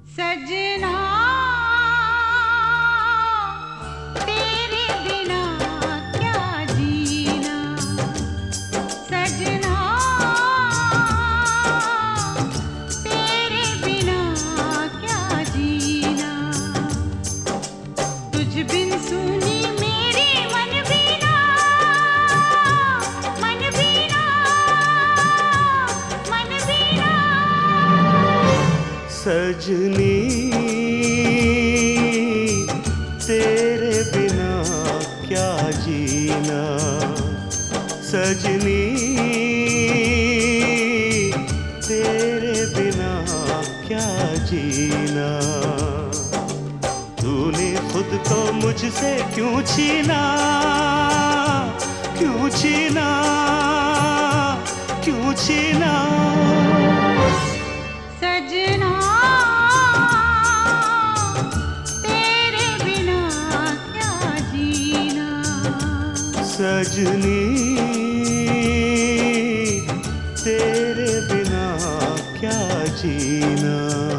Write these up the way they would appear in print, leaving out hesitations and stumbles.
सजना तेरे बिना क्या जीना, सजना तेरे बिना क्या जीना, तुझ बिन सुनी मेरी मन बीना, मन बीना, मन बीना। सजनी तेरे बिना क्या जीना, सजनी तेरे बिना क्या जीना, तूने खुद को मुझसे क्यों छीना, क्यों छीना, क्यों छीना। सजना तेरे बिना क्या जीना, सजनी तेरे बिना क्या जीना।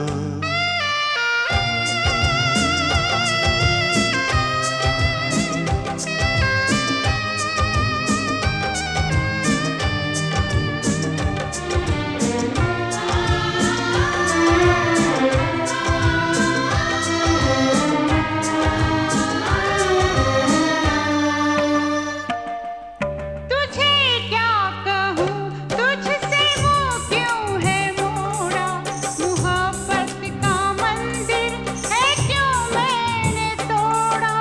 तुझे क्या कहूँ तुझसे वो क्यों है मोड़ा, मुहब्बत का मंदिर है क्यों मैंने तोड़ा,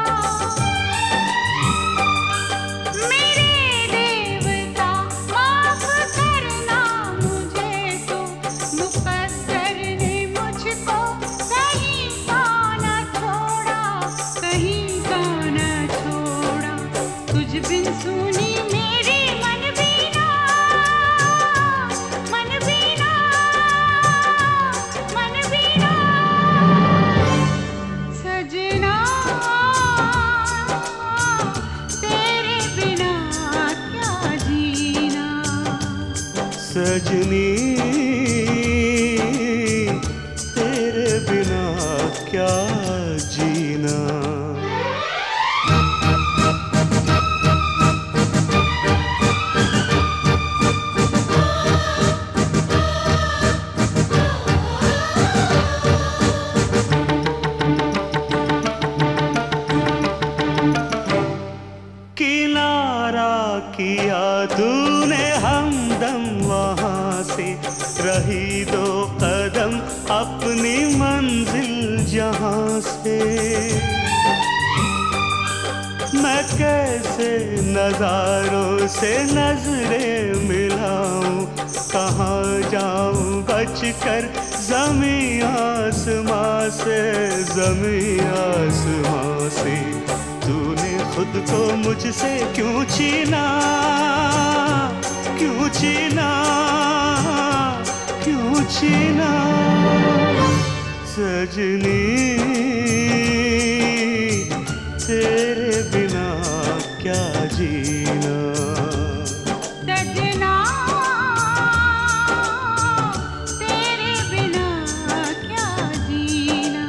मेरे देवता माफ करना मुझे तो, मुकद्दर ने मुझको कहीं का न छोड़ा, कहीं का न छोड़ा, तुझ बिन सुनी मेरी मन बीना, मन बीना, मन बीना। सजना तेरे बिना क्या जीना, सजनी तेरे बिना क्या जीना। किनारा किया तूने हमदम वहाँ से, रही दो कदम अपनी मंजिल जहाँ से, मैं कैसे नजारों से नजरें मिलाऊं, कहाँ जाऊं बचकर ज़मीं आसमां से, ज़मीं आसमां से। तूने खुद को मुझसे क्यों छीना, क्यों छीना, क्यों छीना। सजनी तेरे बिना क्या जीना, सजना तेरे बिना क्या जीना।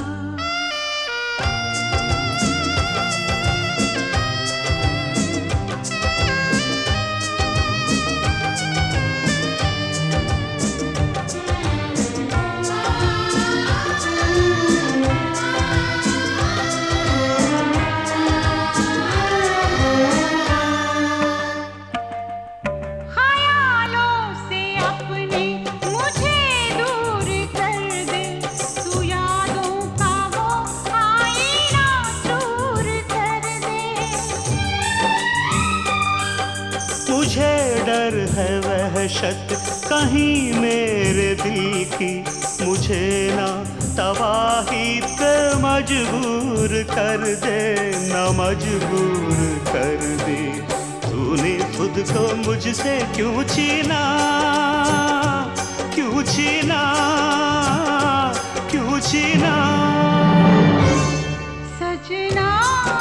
ख्यालों से अपने मुझे दूर कर दे, तू यादों का वो आईना चूर कर दे, मुझे डर है वहशत कहीं मेरे दिल की, मुझे ना तबाही पे मजबूर कर दे, ना मजबूर कर दे। तूने खुद को मुझसे क्यों छीना, क्यों छीना, क्यों छीना। सजना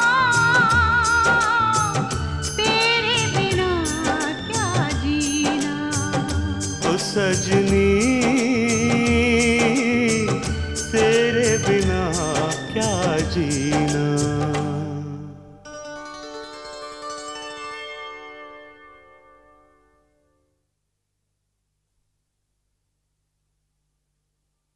तेरे बिना क्या जीना, सजनी तेरे जीना।